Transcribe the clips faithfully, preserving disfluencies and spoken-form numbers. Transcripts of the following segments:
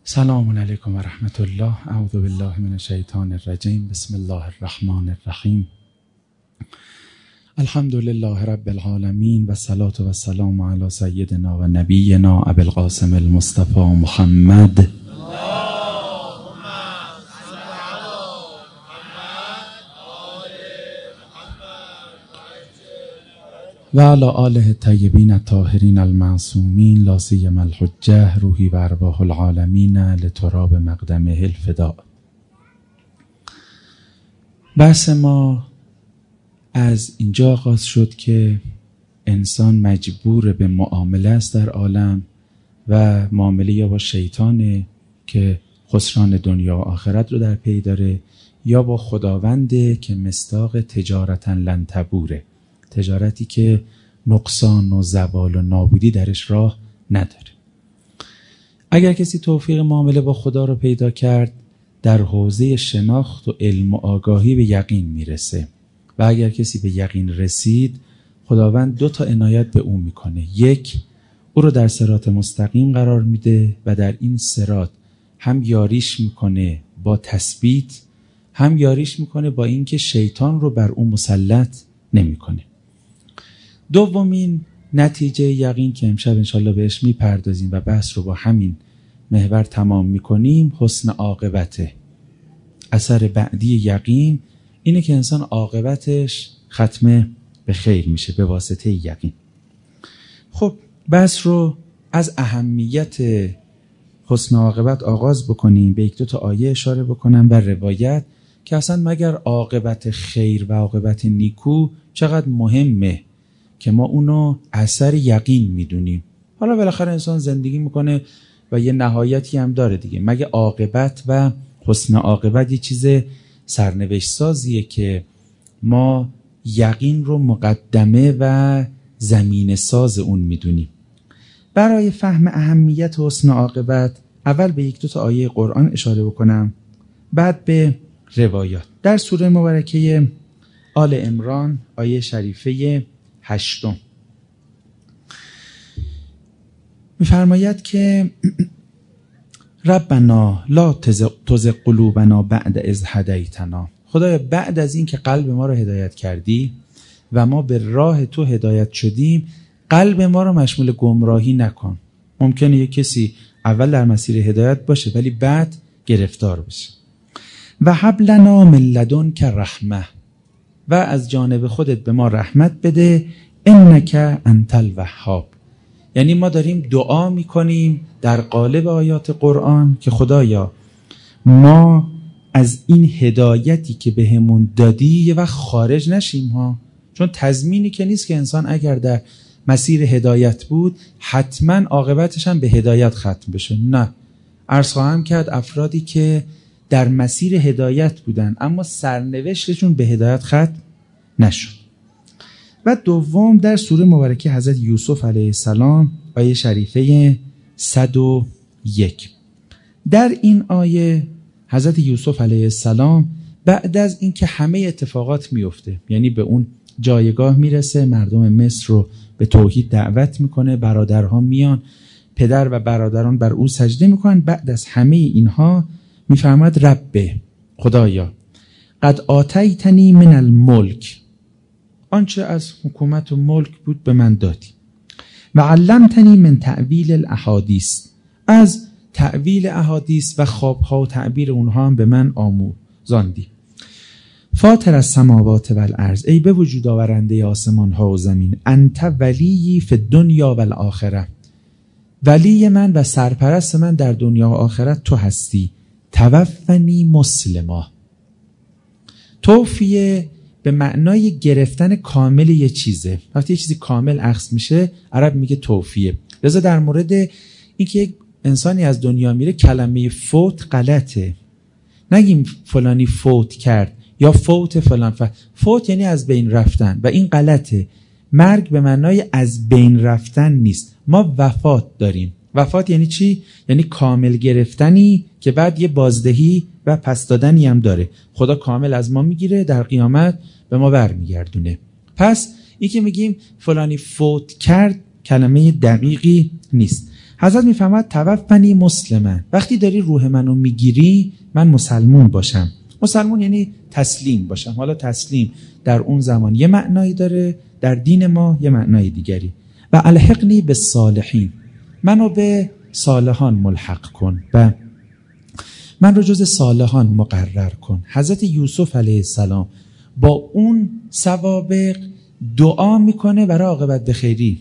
سلام علیکم و رحمت الله. اعوذ بالله من الشیطان الرجیم. بسم الله الرحمن الرحیم. الحمد لله رب العالمین و الصلاة و السلام علی سیدنا و نبینا ابی القاسم المصطفى محمد و علی آله الطیبین الطاهرین المعصومین لا سیما الحجه روحی و ارواح العالمین لتراب مقدمه الفداء. بحث ما از اینجا آغاز شد که انسان مجبور به معامله است در عالم و معامله یا با شیطانه که خسران دنیا و آخرت رو در پی داره، یا با خداونده که مصداق تجارتا لن تبوره، تجارتی که نقصان و زوال و نابودی درش راه نداره. اگر کسی توفیق معامله با خدا رو پیدا کرد، در حوزه شناخت و علم و آگاهی به یقین میرسه و اگر کسی به یقین رسید، خداوند دو تا عنایت به اون میکنه. یک، او رو در صراط مستقیم قرار میده و در این صراط هم یاریش میکنه با تثبیت، هم یاریش میکنه با اینکه شیطان رو بر اون مسلط نمیکنه. دومین نتیجه یقین که امشب انشالله بهش میپردازیم و بحث رو با همین محور تمام میکنیم، حسن عاقبته. اثر بعدی یقین اینه که انسان عاقبتش ختم به خیر میشه به واسطه یقین. خب بحث رو از اهمیت حسن عاقبت آغاز بکنیم. به یک دو تا آیه اشاره بکنم و روایت که اصلا مگر عاقبت خیر و عاقبت نیکو چقدر مهمه که ما اونو اثر یقین میدونیم. حالا بالاخره انسان زندگی میکنه و یه نهایتی هم داره دیگه. مگه عاقبت و حسن عاقبت یه چیز سرنوشت سازیه که ما یقین رو مقدمه و زمینه ساز اون میدونیم. برای فهم اهمیت حسن عاقبت اول به یک دو تا آیه قرآن اشاره بکنم، بعد به روایات. در سوره مبارکه آل عمران آیه شریفه هشتم می‌فرماید که ربنا لا تزغ قلوبنا بعد اذ هدیتنا. خدایا بعد از این که قلب ما رو هدایت کردی و ما به راه تو هدایت شدیم، قلب ما رو مشمول گمراهی نکن. ممکنه یک کسی اول در مسیر هدایت باشه ولی بعد گرفتار بشه. و هب لنا من لدنک رحمه، و از جانب خودت به ما رحمت بده، انک انت الوهاب. یعنی ما داریم دعا میکنیم در قالب آیات قرآن که خدایا ما از این هدایتی که بهمون دادی یه وقت خارج نشیم ها. چون تضمینی که نیست که انسان اگر در مسیر هدایت بود حتما عاقبتش هم به هدایت ختم بشه. نه، عرض خواهم کرد افرادی که در مسیر هدایت بودن اما سرنوشتشون به هدایت ختم نشد. و دوم در سوره مبارکه حضرت یوسف علیه السلام آیه شریفه صد و یک. در این آیه حضرت یوسف علیه السلام بعد از اینکه همه اتفاقات میفته، یعنی به اون جایگاه میرسه، مردم مصر رو به توحید دعوت میکنه، برادرها میان، پدر و برادران بر او سجده میکنن، بعد از همه اینها میفرماد رب، خدایا قد آتیتنی من الملک، آنچه از حکومت و ملک بود به من دادی، و علمتنی من تعویل الاحادیث، از تعویل احادیث و خوابها و تعبیر اونها هم به من آموزاندی. فاطر السماوات والارض، ای به وجود آورنده آسمان ها و زمین، انت ولی فی الدنیا والآخره، ولی من و سرپرست من در دنیا و آخرت تو هستی. توفنی مسلما، توفیه به معنای گرفتن کامل یه چیزه. وقتی یه چیزی کامل اخذ میشه عرب میگه توفیه. لذا در مورد اینکه یک انسانی از دنیا میره کلمه فوت غلطه. نگیم فلانی فوت کرد یا فوت فلان. ف... فوت یعنی از بین رفتن و این غلطه. مرگ به معنای از بین رفتن نیست. ما وفات داریم. وفات یعنی چی؟ یعنی کامل گرفتنی که بعد یه بازدهی و پس دادنی هم داره. خدا کامل از ما میگیره، در قیامت به ما برمیگردونه. پس این که میگیم فلانی فوت کرد کلمه دقیقی نیست. حضرت میفرماد توفنی مسلما، وقتی داری روح منو میگیری من مسلمون باشم. مسلمون یعنی تسلیم باشم. حالا تسلیم در اون زمان یه معنایی داره، در دین ما یه معنای دیگری. و الحقنی بالصالحین، منو به صالحان ملحق کن و من رو جز صالحان مقرر کن. حضرت یوسف علیه السلام با اون سوابق دعا میکنه برای عاقبت بخیری.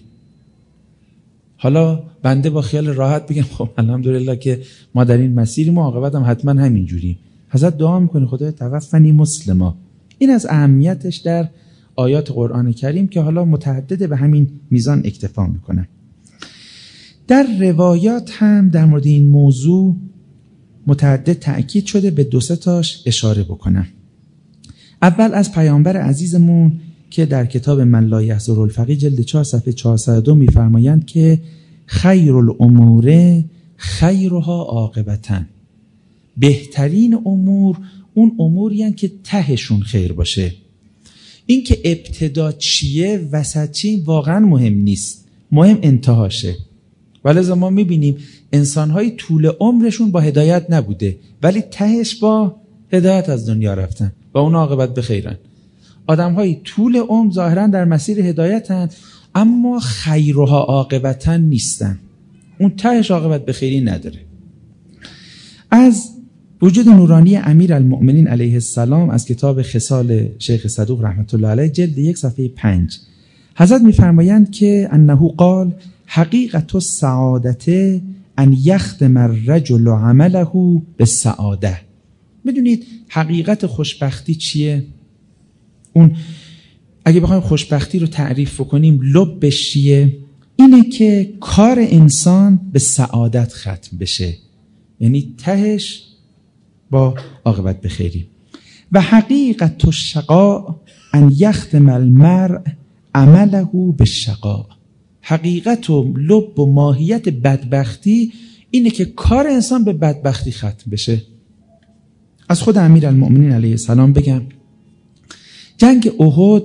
حالا بنده با خیال راحت بگم خب الحمدلله که ما در این مسیریم و عاقبت هم حتما همین جوری. حضرت دعا میکنه خدای توفنی مسلما. این از اهمیتش در آیات قرآن کریم که حالا متعدده به همین میزان اکتفا میکنه. در روایات هم در مورد این موضوع متعدد تأکید شده، به دو سه تاش اشاره بکنم. اول از پیامبر عزیزمون که در کتاب من لا یحضر الفقیه جلد چهار صفحه چهارصد و دو میفرمایند که خیر الامور خیرها عاقبتاً، بهترین امور اون اموری هستند که تهشون خیر باشه. این که ابتدا چیه وسط چی واقعا مهم نیست، مهم انتهاشه. ولی ما میبینیم انسانهای طول عمرشون با هدایت نبوده ولی تهش با هدایت از دنیا رفتن و اون عاقبت بخیرن. آدمهای طول عمر ظاهرا در مسیر هدایتن اما خیرها عاقبتا نیستن، اون تهش عاقبت بخیری نداره. از وجود نورانی امیرالمؤمنین علیه السلام از کتاب خصال شیخ صدوق رحمت الله علیه جلد یک صفحه پنج حضرت میفرمایند که انه قال حقیقت السعادت ان یختم الرجل عمله بالسعاده. میدونید حقیقت خوشبختی چیه؟ اون اگه بخوایم خوشبختی رو تعریف کنیم لبش چیه؟ اینه که کار انسان به سعادت ختم بشه، یعنی تهش با عاقبت بخیری. و حقیقت الشقاء ان یختم المرء عمله بالشقاء. حقیقت و لب و ماهیت بدبختی اینه که کار انسان به بدبختی ختم بشه. از خود امیرالمؤمنین علیه السلام بگم جنگ احد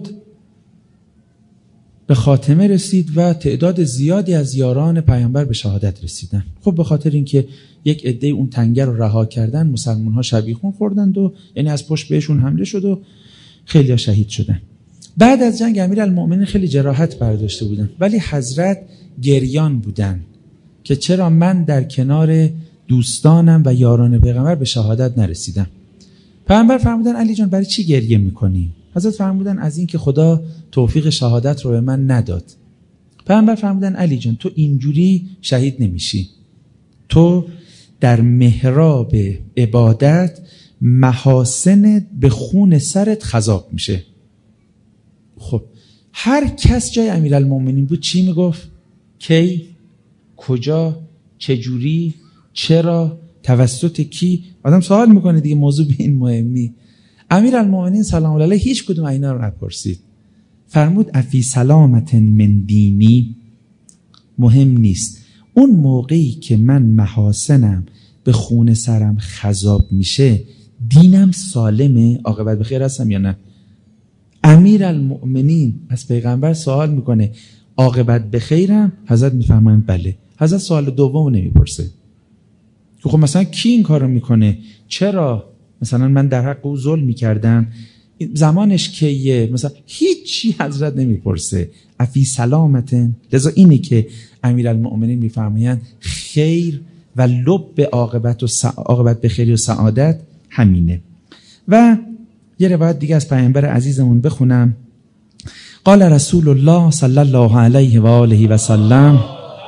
به خاتمه رسید و تعداد زیادی از یاران پیامبر به شهادت رسیدن. خب به خاطر اینکه یک عده اون تنگه رو رها کردن مسلمان ها شبیخون خوردند و یعنی از پشت بهشون حمله شد و خیلی ها شهید شدن. بعد از جنگ امیرالمؤمنین خیلی جراحت برداشته بودن ولی حضرت گریان بودن که چرا من در کنار دوستانم و یاران پیغمبر به شهادت نرسیدم. پیغمبر فرمودن علی جان برای چی گریه میکنی؟ حضرت فرمودن از این که خدا توفیق شهادت رو به من نداد. پیغمبر فرمودن علی جان تو اینجوری شهید نمیشی، تو در محراب عبادت محاسنت به خون سرت خضاب میشه. خب هر کس جای امیرالمؤمنین بود چی میگفت؟ کی؟ کجا؟ چجوری؟ چرا؟ توسط کی؟ آدم سوال میکنه دیگه، موضوع به این مهمی. امیرالمؤمنین سلام الله علیه هیچ کدوم اینا رو نپرسید. فرمود افی سلامت من دینی، مهم نیست اون موقعی که من محاسنم به خون سرم خضاب میشه دینم سالمه، عاقبت بخیر هستم یا نه؟ امیرالمؤمنین از پیغمبر سوال میکنه عاقبت بخیرم؟ حضرت میفهمن بله. حضرت سوال دومو نمیپرسه که خب مثلا کی این کارو میکنه، چرا مثلا من در حق او ظلم میکردم، زمانش کیه، مثلا هیچی حضرت نمیپرسه. افی سلامتن. لذا اینه که امیرالمؤمنین میفرمایند خیر و لب عاقبت و عاقبت بخیری و سعادت همینه. و یه روایت دیگه از پیامبر عزیزمون بخونم. قال رسول الله صلی الله علیه و آله و سلم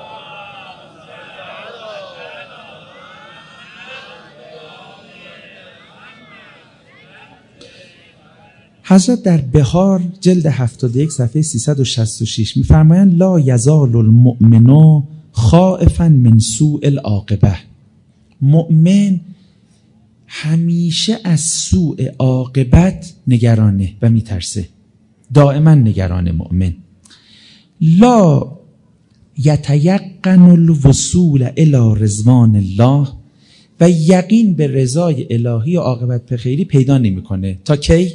حضرت در بهار جلد هفتاد و یک صفحه سیصد و شصت و شش میفرمایند لا یزال المؤمن خائفا من سوء العاقبه. مؤمن همیشه از سوء عاقبت نگرانه و میترسه، دائما نگران مؤمن. لا یتیقن الوصول الی رضوان الله. و یقین به رضای الهی و عاقبت بخیری پیدا نمیکنه تا کی؟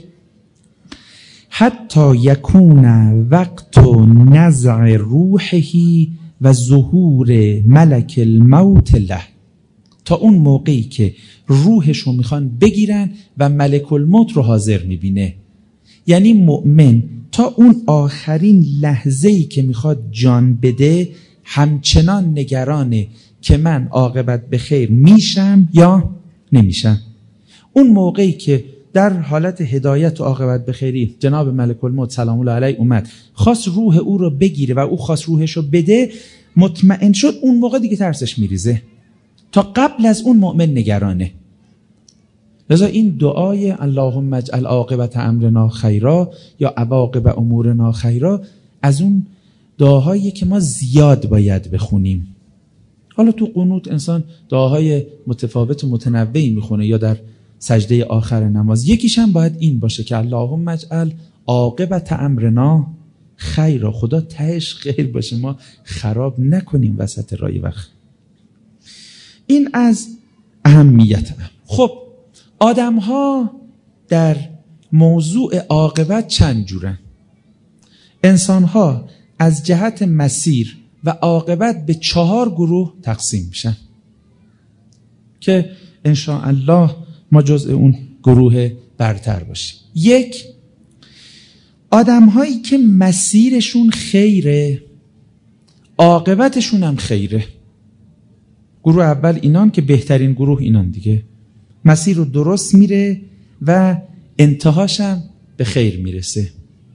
حتی یکون وقت نزع روحه و ظهور ملک الموت له، تا اون موقعی که روحش رو میخوان بگیرن و ملک الموت رو حاضر میبینه. یعنی مؤمن تا اون آخرین لحظه‌ای که میخواد جان بده همچنان نگرانه که من عاقبت به خیر میشم یا نمیشم. اون موقعی که در حالت هدایت و عاقبت به خیری جناب ملک الموت سلام الله علیه اومد، خواست روح او رو بگیره و او خواست روحش رو بده، مطمئن شد، اون موقع دیگه ترسش میریزه. تا قبل از اون مؤمن نگرانه. لذا این دعای اللهم اجعل عاقبت امرنا خیرا یا عواقب امورنا خیرا از اون دعاهایی که ما زیاد باید بخونیم. حالا تو قنوت انسان دعاهای متفاوت و متنوعی میخونه یا در سجده آخر نماز. یکیش هم باید این باشه که اللهم اجعل عاقبت امرنا خیرا، خدا تهش خیر باشه، ما خراب نکنیم وسط راه وقت. این از اهمیت هم. خب آدم ها در موضوع عاقبت چند جورن؟ انسان ها از جهت مسیر و عاقبت به چهار گروه تقسیم میشن که انشاءالله ما جزء اون گروه برتر باشیم. یک، آدم هایی که مسیرشون خیره، عاقبتشون هم خیره. گروه اول اینان که بهترین گروه اینان دیگه، مسیر رو درست میره و انتهاش هم به خیر میرسه.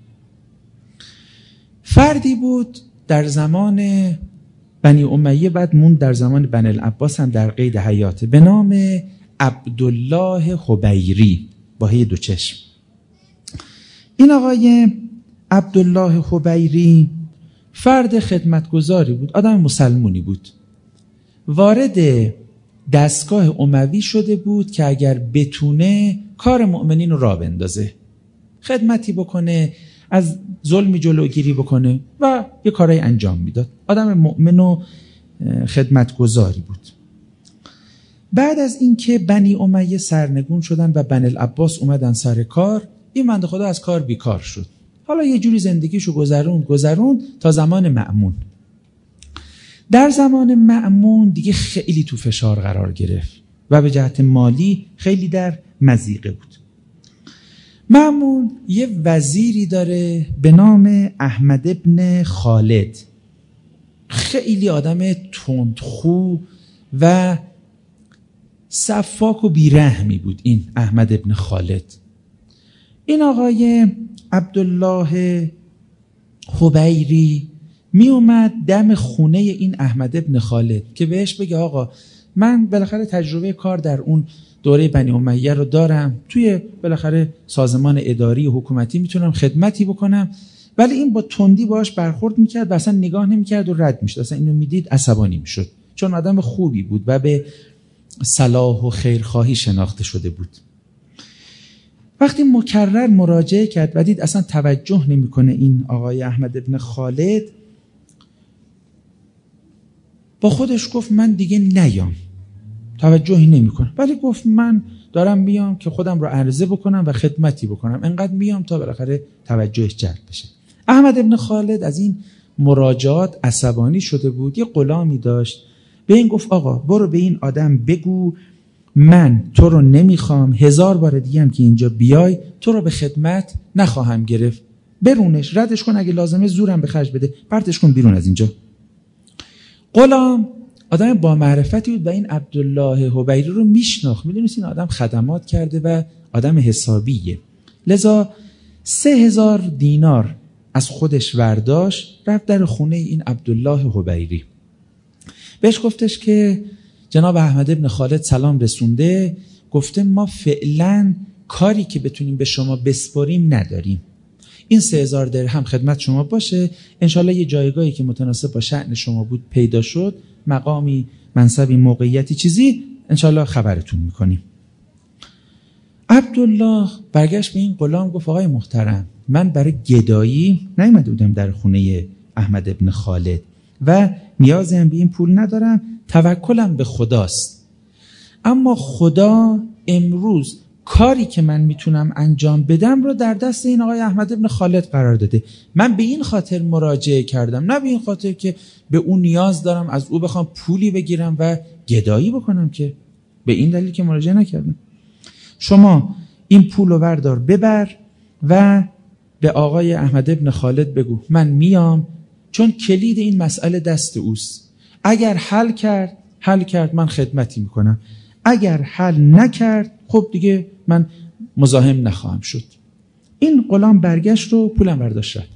فردی بود در زمان بنی امیه، بعد موند در زمان بنی العباس هم در قید حیاته، به نام عبدالله حبیری با هی دو چشم. این آقای عبدالله حبیری فرد خدمتگزاری بود، آدم مسلمونی بود. وارد دستگاه اموی شده بود که اگر بتونه کار مؤمنین رو راه بندازه، خدمتی بکنه، از ظلمی جلوگیری بکنه و یه کارهای انجام میداد. آدم مؤمن و خدمتگزاری بود. بعد از اینکه بنی امیه سرنگون شدن و بنی العباس اومدن سر کار، این بنده خدا از کار بیکار شد. حالا یه جوری زندگیشو گذرون گذرون تا زمان مأمون. در زمان مأمون دیگه خیلی تو فشار قرار گرفت و به جهت مالی خیلی در مضیقه بود. مأمون یه وزیری داره به نام احمد ابن خالد، خیلی آدم تندخو و سفاک و بیرحمی بود این احمد ابن خالد. این آقای عبدالله حبیری می اومد دم خونه این احمد ابن خالد که بهش بگه آقا من بالاخره تجربه کار در اون دوره بنی امیه رو دارم، توی بالاخره سازمان اداری و حکومتی میتونم خدمتی بکنم، ولی این با تندی باش برخورد میکرد و اصلا نگاه نمیکرد و رد میشد. اصلا اینو میدید عصبانی میشد، چون آدم خوبی بود و به صلاح و خیرخواهی شناخته شده بود. وقتی مکرر مراجعه کرد و دید اصلا توجه نمیکنه این آقای احمد ابن خالد، با خودش گفت من دیگه نیام، توجهی نمیکنه، ولی گفت من دارم میام که خودم رو عرضه بکنم و خدمتی بکنم، انقدر میام تا بالاخره توجهش جلب بشه. احمد ابن خالد از این مراجعات عصبانی شده بود. یه غلامی داشت، به این گفت آقا برو به این آدم بگو من تو رو نمیخوام، هزار بار دیگه هم که اینجا بیای تو رو به خدمت نخواهم گرفت، برونش، ردش کن، اگه لازمه زورم به خرج بده، پرتش کن بیرون از اینجا. غلام آدم با معرفتی بود و این عبدالله حبیری رو میشناخت، میدونست این آدم خدمات کرده و آدم حسابیه. لذا سه هزار دینار از خودش ورداشت، رفت در خونه این عبدالله حبیری. بهش گفتش که جناب احمد ابن خالد سلام رسونده، گفته ما فعلا کاری که بتونیم به شما بسپاریم نداریم، این سه هزار درهم خدمت شما باشه، انشالله یه جایگاهی که متناسب با شأن شما بود پیدا شد، مقامی، منصبی، موقعیتی چیزی، انشالله خبرتون میکنیم. عبدالله برگشت به این غلام گفت آقای محترم، من برای گدایی نیامده بودم در خونه احمد ابن خالد و نیازی هم به این پول ندارم، توکلم به خداست، اما خدا امروز کاری که من میتونم انجام بدم رو در دست این آقای احمد ابن خالد قرار داده. من به این خاطر مراجعه کردم، نه به این خاطر که به اون نیاز دارم از او بخوام پولی بگیرم و گدایی بکنم، که به این دلیل که مراجعه نکردم. شما این پول رو بردار ببر و به آقای احمد ابن خالد بگو من میام، چون کلید این مسئله دست اوست. اگر حل کرد حل کرد من خدمتی میکنم، اگر حل نکرد خب دیگه من مزاحم نخواهم شد. این غلام برگشت و پولم برداشت رفت.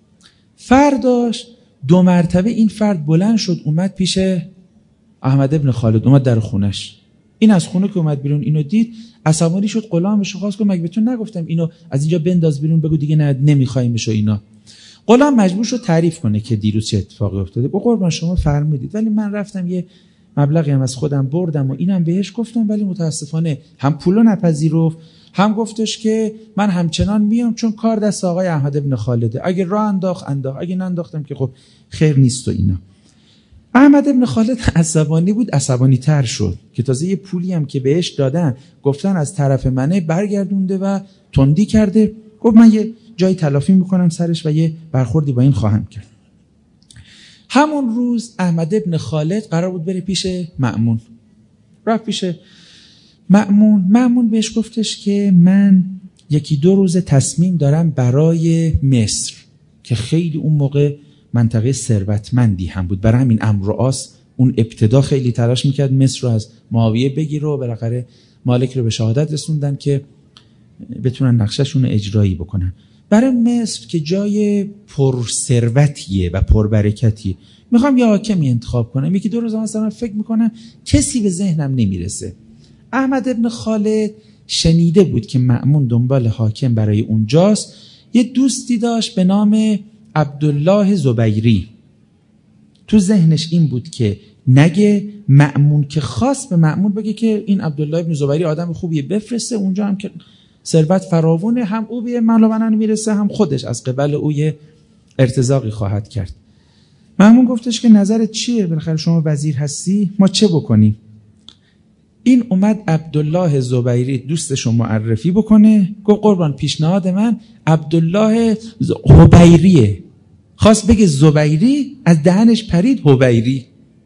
فرداش دو مرتبه این فرد بلند شد اومد پیش احمد ابن خالد، اومد در خونش. این از خونه که اومد بیرون اینو دید، عصبانی شد، غلامش خواست که مگه بهتون نگفتم اینو از اینجا بنداز بیرون، بگو دیگه نه نمیخوایمش و اینا. غلام مجبور شد تعریف کنه که دیروز چه اتفاقی افتاده. به قربان شما فرمودید ولی من رفتم یه مبلغی هم از خودم بردم و اینم بهش گفتم، ولی متاسفانه هم پولو نپذیرفت، هم گفتش که من همچنان میام چون کار دست آقای احمد ابن خالده، اگه راه انداخت انداخت، اگه ننداختم که خب خیر نیست و اینا. احمد ابن خالد عصبانی بود، عصبانی تر شد که تازه یه پولی هم که بهش دادن گفتن از طرف منه، برگردونده و تندی کرده. گفت من یه جای تلافی میکنم سرش و یه برخوردی با این خواهم کرد. همون روز احمد ابن خالد قرار بود بره پیش مأمون. رفت پیش مأمون. مأمون بهش گفتش که من یکی دو روز تصمیم دارم برای مصر، که خیلی اون موقع منطقه ثروتمندی هم بود، برای همین عمرو عاص اون ابتدا خیلی تلاش میکرد مصر رو از معاویه بگیره و بالاخره مالک رو به شهادت رسوندن که بتونن نقشه‌شون رو اجرایی بکنن. برای مصر که جای پرثروتیه و پربرکتیه، میخوام یه حاکمی انتخاب کنم. یکی دو روز مثلا فکر میکنم کسی به ذهنم نمیرسه. احمد ابن خالد شنیده بود که مأمون دنبال حاکم برای اونجاست. یه دوستی داشت به نام عبدالله زبیری. تو ذهنش این بود که نگه مأمون که خواست به مأمون بگه که این عبدالله ابن زبیری آدم خوبیه، بفرسته اونجا، هم که ثروت فراوونه، هم او به مال و منن میرسه، هم خودش از قبل او یه ارتزاقی خواهد کرد. مأمون گفتش که نظرت چیه؟ بالاخره شما وزیر هستی، ما چه بکنیم؟ این اومد عبدالله زبیری دوستشو معرفی بکنه. گفت قربان پیشنهاد من عبدالله حبیریه. خواست بگه زبیری، از دهنش پرید حبیری.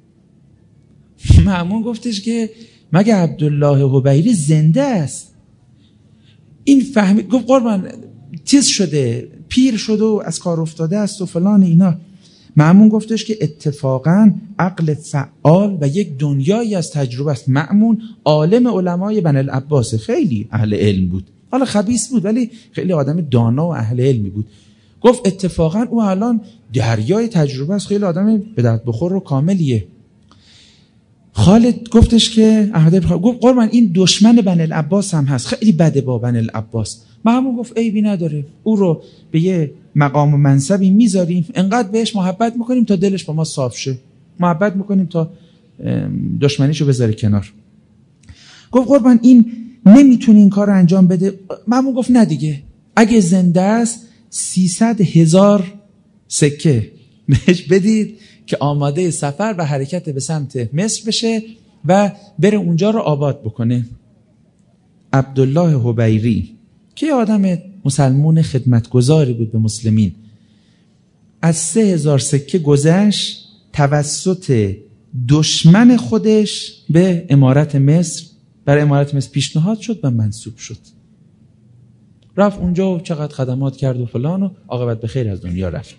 مأمون گفتش که مگه عبدالله حبیری زنده است؟ این فهمید، گفت قربان چیز شده، پیر شده و از کار افتاده است و فلان اینا. مأمون گفتش که اتفاقا عقل فعال و یک دنیایی از تجربه است. مأمون عالم علمای بنی العباس، خیلی اهل علم بود، حالا خبیث بود ولی خیلی آدم دانا و اهل علمی بود. گفت اتفاقا او الان دریای تجربه است، خیلی آدم به درد بخور و کاملیه. خالد گفتش که احمد ابن خالد گفت قربان این دشمن بنی العباس هم هست، خیلی بده با بنی العباس. مأمون گفت عیبی نداره، او رو به یه مقام و منصبی میذاریم، انقدر بهش محبت میکنیم تا دلش با ما صاف شه، محبت میکنیم تا دشمنیشو بذاره کنار. گفت قربان این نمیتونه این کار رو انجام بده. مأمون گفت نه دیگه، اگه زنده است سیصد هزار سکه بهش بدید که آماده سفر و حرکت به سمت مصر بشه و بره اونجا رو آباد بکنه. عبدالله حبیری که آدم مسلمون خدمتگزاری بود به مسلمین، از سه هزار سکه گذشت، توسط دشمن خودش به امارت مصر، برای امارت مصر پیشنهاد شد و منصوب شد. رفت اونجا و چقدر خدمات کرد و فلان و عاقبت به خیر از دنیا رفت.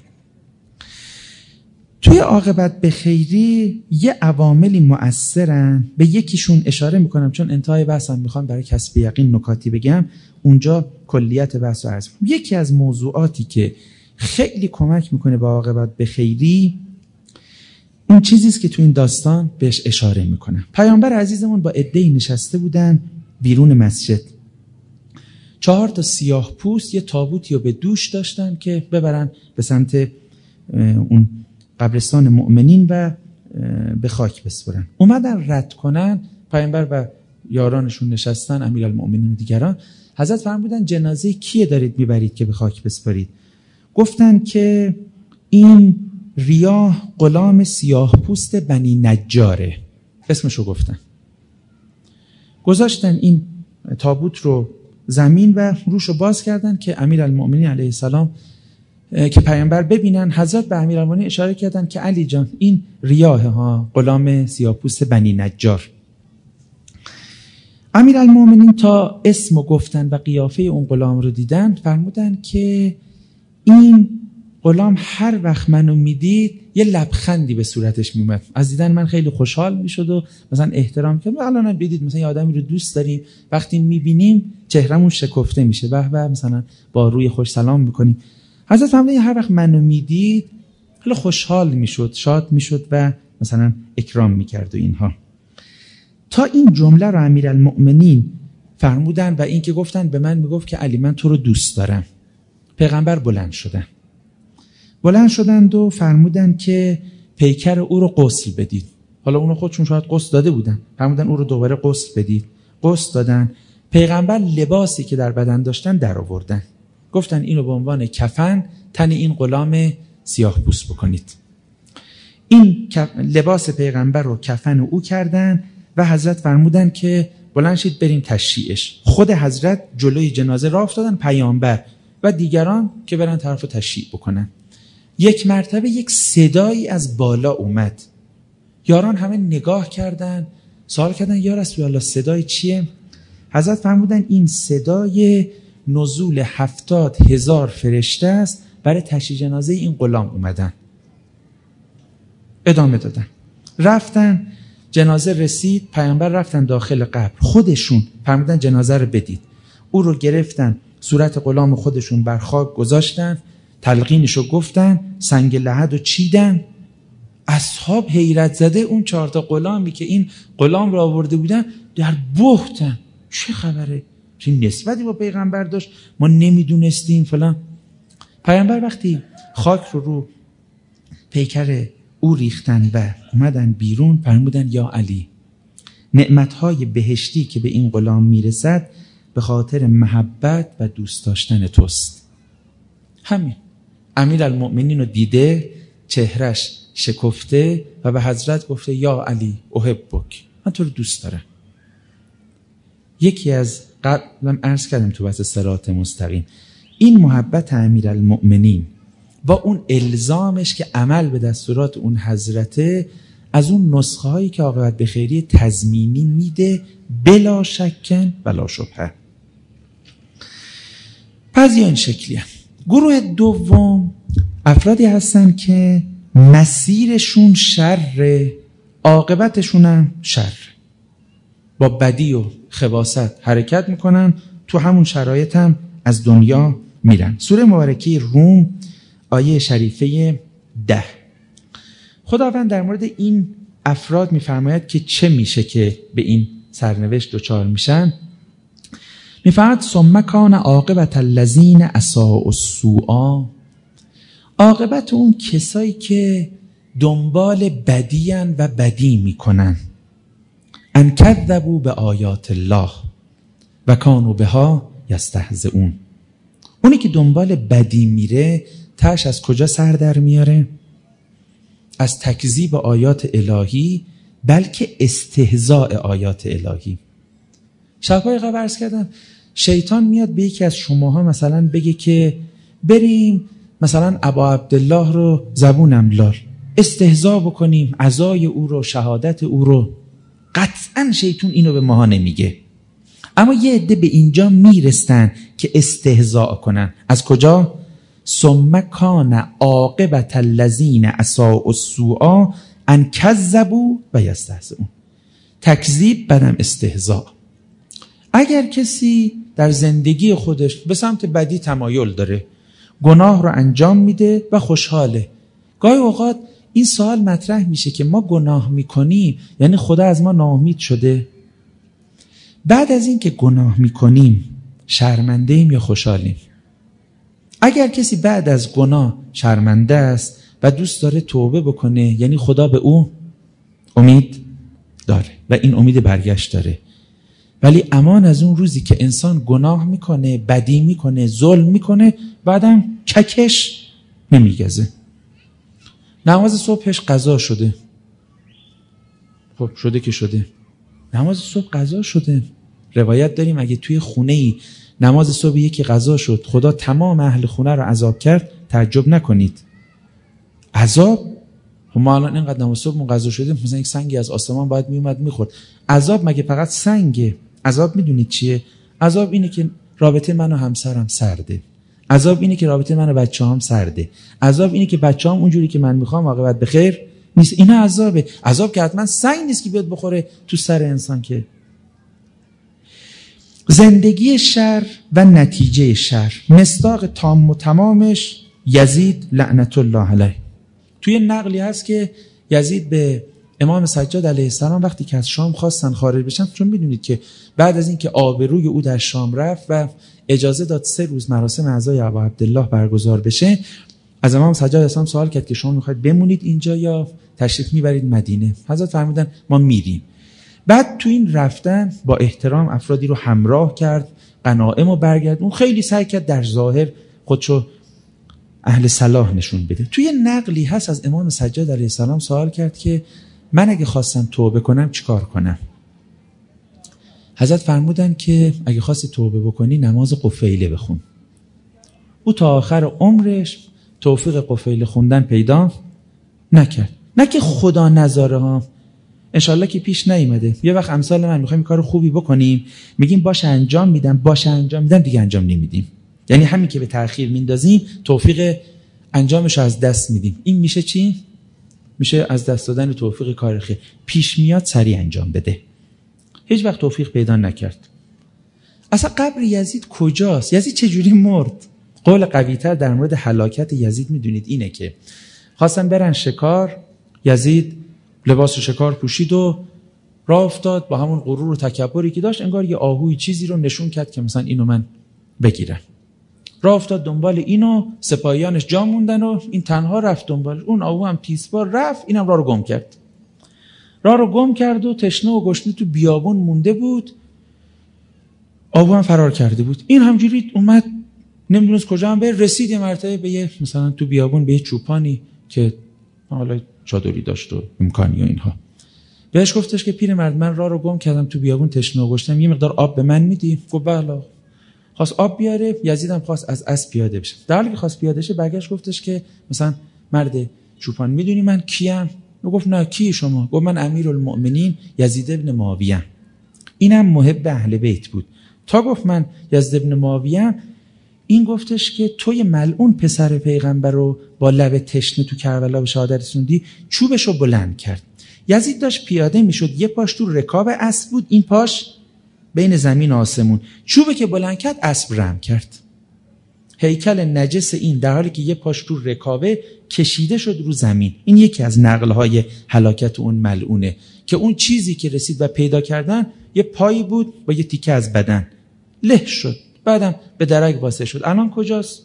توی عاقبت به خیری یه عواملی مؤثرن، به یکیشون اشاره میکنم چون انتهای بحثم میخوام برای کسب یقین نکاتی بگم، اونجا کلیت بحث رو عرض کنم. یکی از موضوعاتی که خیلی کمک میکنه به عاقبت به خیری اون چیزیست که تو این داستان بهش اشاره میکنم. پیامبر عزیزمون با عده‌ای نشسته بودن بیرون مسجد. چهار تا سیاه پوست یه تابوتی رو به دوش داشتن که ببرن به سمت اون قبرستان مؤمنین و به خاک بسپرن. اومدن رد کنن، پیامبر و یارانشون نشستن، امیرالمؤمنین و دیگران. حضرت فرمودن جنازه کیه دارید میبرید که به خاک بسپرید؟ گفتن که این ریاح غلام سیاه پوست بنی نجاره، اسمشو گفتن. گذاشتن این تابوت رو زمین و روش رو باز کردن که امیرالمؤمنین علیه السلام که پیامبر ببینن. حضرت به امیرالمؤمنین اشاره کردن که علی جان این ریاه ها، غلام سیاه‌پوست بنی نجار. امیرالمؤمنین تا اسم رو گفتن و قیافه اون غلام رو دیدن، فرمودن که این غلام هر وقت منو میدید یه لبخندی به صورتش میومد، از دیدن من خیلی خوشحال میشد و مثلا احترام کرد. الان هم دیدید مثلا یه آدمی رو دوست داریم، وقتی میبینیم چهرمون شکفته میشه، به به مثلا با روی خوش سلام میکنیم. حضرت فرمودن هر وقت منو میدید خیلی خوشحال میشد، شاد میشد و مثلا اکرام میکرد و اینها. تا این جمله رو امیرالمؤمنین فرمودن و این که گفتن به من میگفت که علی من تو رو دوست دارم. پیغمبر بلند شدن بلند شدند و فرمودن که پیکر او رو غسل بدید. حالا اونو خودشون شاید غسل داده بودن، فرمودن او رو دوباره غسل بدید. غسل دادن. پیغمبر لباسی که در بدن داشتن در آوردن، گفتن اینو به عنوان کفن تن این غلام سیاه‌پوست بکنید. این لباس پیغمبر رو کفن او کردن و حضرت فرمودن که بلند شید بریم تشییعش. خود حضرت جلوی جنازه راه افتادن، پیامبر و دیگران که برن طرفو تشییع بکنن. یک مرتبه یک صدایی از بالا اومد. یاران همه نگاه کردن، سوال کردن یا رسول الله صدای چیه؟ حضرت فرمودن این صدای نزول هفتاد هزار فرشته است، برای تشییع جنازه این غلام اومدن. ادامه دادن. رفتن، جنازه رسید، پیامبر رفتن داخل قبر، خودشون فرمودن جنازه رو بدید. او رو گرفتن، صورت غلام خودشون بر خاک گذاشتن، تلقینشو گفتن، سنگ لحد رو چیدن. اصحاب حیرت زده اون چهار تا غلامی که این غلام رو آورده بودن در بهتن. چه خبره؟ چه نسبتی با پیغمبر داشت؟ ما نمیدونستیم فلان. پیامبر وقتی خاک رو رو پیکر او ریختن و اومدن بیرون، فرمودن یا علی نعمتهای بهشتی که به این غلام میرسد به خاطر محبت و دوست داشتن توست. همین. امیرالمؤمنین رو دیده، چهرش شکفته و به حضرت گفته یا علی احبک، من تو رو دوست دارم. یکی از قبلم عرض کردم تو بحث صراط مستقیم، این محبت امیرالمؤمنین با اون الزامش که عمل به دستورات اون حضرته، از اون نسخه هایی که عاقبت به خیری تضمینی میده بلا شکن بلا شبهه. پس این شکلیه. گروه دوم افرادی هستن که مسیرشون شر، عاقبتشون هم شر، با بدی و خباثت حرکت میکنن، تو همون شرایط هم از دنیا میرن. سوره مبارکه روم آیه شریفه ده، خداوند در مورد این افراد میفرماید که چه میشه که به این سرنوشت دچار میشن. میفرماید ثم کان عاقبت الذین اساءوا السوء، عاقبت اون کسایی که دنبال بدیان و بدی میکنن، ان کذبوا به آیات الله و کانوا بها یستهزئون. اونی که دنبال بدی میره تاش از کجا سر در میاره؟ از تکذیب آیات الهی، بلکه استهزاء آیات الهی. شبهای قبل عرض کردم شیطان میاد به یکی از شماها مثلا بگه که بریم مثلا ابا عبدالله رو زبونم لال استهزا بکنیم، عزای او رو، شهادت او رو. قطعا شیطان اینو به ماها نمیگه، اما یه عده به اینجا میرستن که استهزاء کنن. از کجا؟ ثم کان عاقبت الذین اساءوا السوء ان کذبوا و یستهزئون. تکذیب بعدم استهزاء. اگر کسی در زندگی خودش به سمت بدی تمایل داره، گناه رو انجام میده و خوشحاله، گاهی اوقات این سوال مطرح میشه که ما گناه میکنیم یعنی خدا از ما ناامید شده؟ بعد از این که گناه میکنیم شرمنده ایم یا خوشحالیم؟ اگر کسی بعد از گناه شرمنده است و دوست داره توبه بکنه، یعنی خدا به او امید داره و این امید برگشت داره. ولی امان از اون روزی که انسان گناه میکنه، بدی میکنه، ظلم میکنه، بعدم ککش نمیگزه. نماز صبحش قضا شده، خب شده که شده، نماز صبح قضا شده، روایت داریم اگه توی خونه‌ای نماز صبح یکی قضا شد خدا تمام اهل خونه رو عذاب کرد، تعجب نکنید. عذاب؟ ما الان اینقدر نماز صبح قضا شده مثلا یک سنگی از آسمان باید میومد میخورد. عذاب مگه فقط سنگه؟ عذاب میدونید چیه؟ عذاب اینه که رابطه من و همسرم سرده. عذاب اینه که رابطه من و بچه‌هام سرده. عذاب اینه که بچه‌هام اونجوری که من میخوام عاقبت به خیر نیست. اینا عذابه. عذاب که حتما سنگ نیست که بیاد بخوره تو سر انسان. که زندگی شر و نتیجه شر، مصداق تام و تمامش یزید لعنت الله علیه. توی نقلی هست که یزید به امام سجاد علیه السلام وقتی که از شام خواستن خارج بشن، چون میدونید که بعد از اینکه آبروی او در شام رفت و اجازه داد سه روز مراسم عزای ابا عبدالله برگزار بشه، از امام سجاد علیه السلام سوال کرد که شما میخواید بمونید اینجا یا تشریف میبرید مدینه؟ حضرت فرمودن ما میریم. بعد تو این رفتن با احترام افرادی رو همراه کرد، غنایم رو برگردون، خیلی سعی کرد در ظاهر خودشو اهل صلاح نشون بده. توی نقلی هست از امام سجاد علیه السلام سوال کرد که من اگه خواستم توبه کنم چیکار کنم؟ حضرت فرمودن که اگه خواستی توبه بکنی نماز قفیله بخون. او تا آخر عمرش توفیق قفیله خوندن پیدا نکرد. نه که خدا نذاره ها، انشالله که پیش نیامده. یه وقت امثال من میخوایم کار خوبی بکنیم، میگیم باشه انجام میدم، باشه انجام میدم، دیگه انجام نمیدیم. یعنی همین که به تأخیر میندازیم توفیق انجامش از دست میدیم. این میشه چی؟ میشه از دست دادن توفیق کار خیر. پیش میاد سریع انجام بده. هیچ وقت توفیق پیدا نکرد. اصلا قبر یزید کجاست؟ یزید چجوری مرد؟ قول قوی‌تر در مورد هلاکت یزید میدونید اینه که خواستن برن شکار، یزید لباس شکار پوشید و راه افتاد، با همون غرور و تکبری که داشت انگار یه آهوی چیزی رو نشون کرد که مثلا اینو من بگیرم. راه افتاد دنبال اینو، سپاهیانش جا موندن و این تنها رفت دنبال اون آهو، هم تیزبار رفت، اینم راه رو گم کرد. راه رو گم کرد و تشنه و گشنه تو بیابون مونده بود. آهو هم فرار کرده بود. این همجوری اومد نمیدونست کجا هم بره، رسید یه مرتبه به یه مثلا تو بیابون به یه چوپانی که حالا چادری داشت و امکانی و اینها. بهش گفتش که پیرمرد من راه رو گم کردم تو بیابون، تشنه و گشنم، یه مقدار آب به من میدی؟ گفت بله. خواست آب بیاره، یزیدم خواست از اسب پیاده بشه. در حالی که خواست پیاده شه برگشت گفتش که مثلا مرد چوپان میدونی من کیم؟ گفت نه کی شما؟ گفت من امیرالمؤمنین یزید ابن معاویه. اینم محب اهل بیت بود. تا گفت من یزید ابن معاویه، این گفتش که توی ملعون پسر پیغمبر رو با لب تشنه تو کربلا به شهادت رسوندی، چوبشو بلند کرد. یزید داشت پیاده میشد، یه پاش تو رکاب اسب بود، این پاش بین زمین و آسمون. چوبه که بلند کرد اسب رم کرد. هیکل نجس این در حالی که یه پاش رو رکابه کشیده شد رو زمین. این یکی از نقل‌های هلاکت اون ملعونه که اون چیزی که رسید و پیدا کردن یه پایی بود با یه تیکه از بدن، له شد، بعدم به درک واسه شد. الان کجاست؟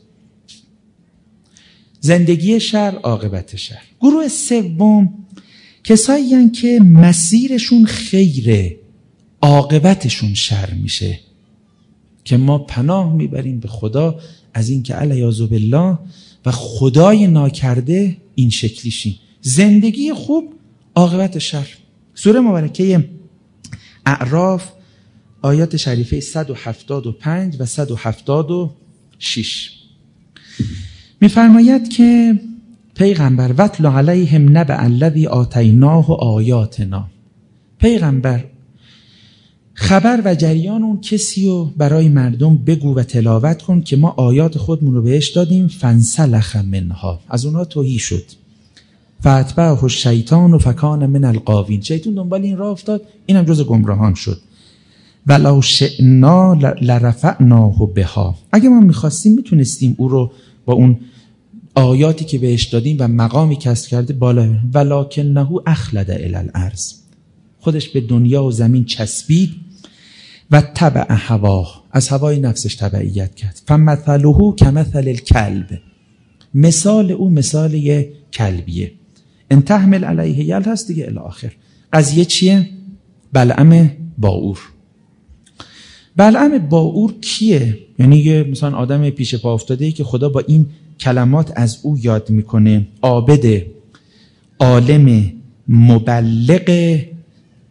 زندگی شر، عاقبت شر. گروه سوم کسایی هستند که مسیرشون خیره، عاقبتشون شر میشه، که ما پناه میبریم به خدا از این که علیاذ بالله و خدای ناکرده این شکلی شیم. زندگی خوب، عاقبت شر. سوره مبارکه اعراف آیات شریفه صد و هفتاد و پنج و صد و هفتاد و شش میفرماید که پیغمبر واتل علیهم نبأ الذی آتیناه آیاتنا، پیغمبر خبر و جریان اون کسی رو برای مردم بگو و تلاوت کن که ما آیات خودمون رو بهش دادیم، فانسلخ منها، از اونها تهی شد، فاتبعه الشیطان فکان من الغاوین، شیطان دنبال این راه افتاد، اینم جز گمراهان شد. ولو شئنا لرفعناه بها، اگه ما میخواستیم میتونستیم او رو با اون آیاتی که بهش دادیم و مقامی کسب کرده بالا، ولکنه اخلد الی الارض، خودش به دنیا و زمین چسبید و تبع هواه، از هوای نفسش تبعیت کرد. فمثله کمثل الکلب، مثال او مثال یه کلبیه، ان تحمل علیه یلهث دیگه الی آخر. قضیه چیه؟ بلعم باعور. بلعم باعور کیه؟ یعنی یه مثلا آدم پیش پا افتاده‌ای که خدا با این کلمات از او یاد میکنه، عابد، عالم، مبلغ،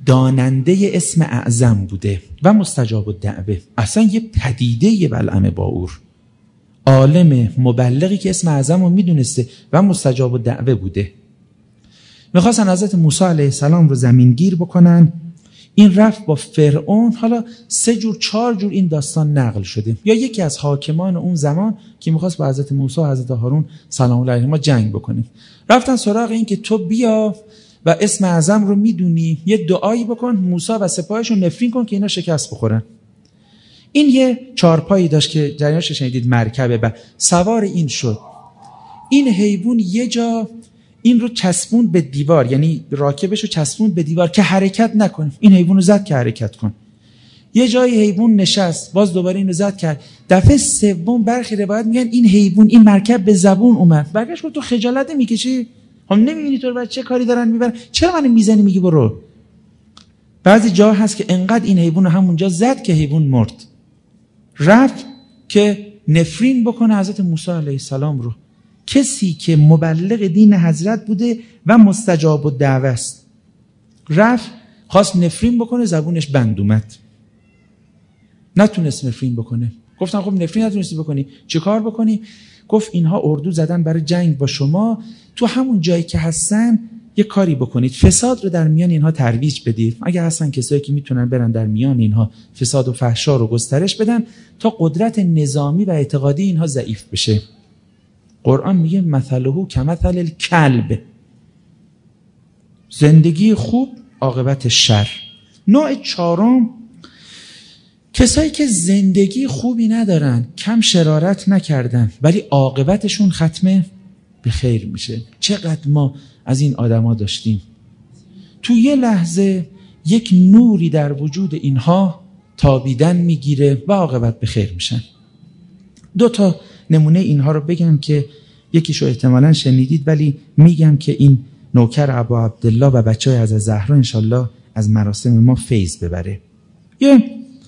داننده اسم اعظم بوده و مستجاب الدعوه. اصلا یه پدیده یه بلعم باور، عالم مبلغی که اسم اعظم رو میدونسته و مستجاب الدعوه بوده. میخواستن حضرت موسی علیه السلام رو زمین گیر بکنن. این رفت با فرعون. حالا سه جور چهار جور این داستان نقل شده. یا یکی از حاکمان اون زمان که میخواست با حضرت موسی و حضرت هارون سلام الله علیهما جنگ بکنیم، رفتن سراغ این که تو بیا و اسم اعظم رو میدونی، یه دعایی بکن موسی و سپاهش رو نفرین کن که اینا شکست بخورن. این یه چارپایی داشت که جریانش شنیدید، مرکبه، و سوار این شد. این حیوان یه جا این رو چسبوند به دیوار، یعنی راکبش رو چسبوند به دیوار که حرکت نکنه. این حیوان رو زد که حرکت کن. یه جای حیوان نشست، باز دوباره این رو زد کرد. دفعه سوم برخی روایت میگن این حیوان، این مرکب به زبون اومد. برگشت گفت تو خجالت نمیکشی؟ هم نمیبینی تو رو بعد چه کاری دارن میبرن؟ چرا منو میزنی میگی برو؟ بعضی جا هست که انقدر این حیوان رو همونجا زد که حیوان مرد. رفت که نفرین بکنه حضرت موسی علیه السلام رو، کسی که مبلغ دین حضرت بوده و مستجاب الدعوه است. رفت خواست نفرین بکنه، زبونش بند اومد، نتونست نفرین بکنه. گفتن خب نفرین نتونستی بکنی، چه کار بکنی؟ گفت اینها اردو زدن برای جنگ با شما، تو همون جایی که هستن یه کاری بکنید، فساد رو در میان اینها ترویج بدید. اگه هستن کسایی که میتونن برن در میان اینها فساد و فحشا رو گسترش بدن تا قدرت نظامی و اعتقادی اینها ضعیف بشه. قرآن میگه مثله کمثل الکلب، زندگی خوب عاقبت شر. نوع چهارم، کسایی که زندگی خوبی ندارن، کم شرارت نکردن، ولی عاقبتشون ختمه به خیر میشه. چقدر ما از این آدما داشتیم. تو یه لحظه یک نوری در وجود اینها تابیدن میگیره و عاقبت به خیر میشن. دو تا نمونه اینها رو بگم که یکیشو احتمالاً شنیدید، ولی میگم که این نوکر ابا عبدالله و بچهای از زهرا انشالله از مراسم ما فیض ببره. یه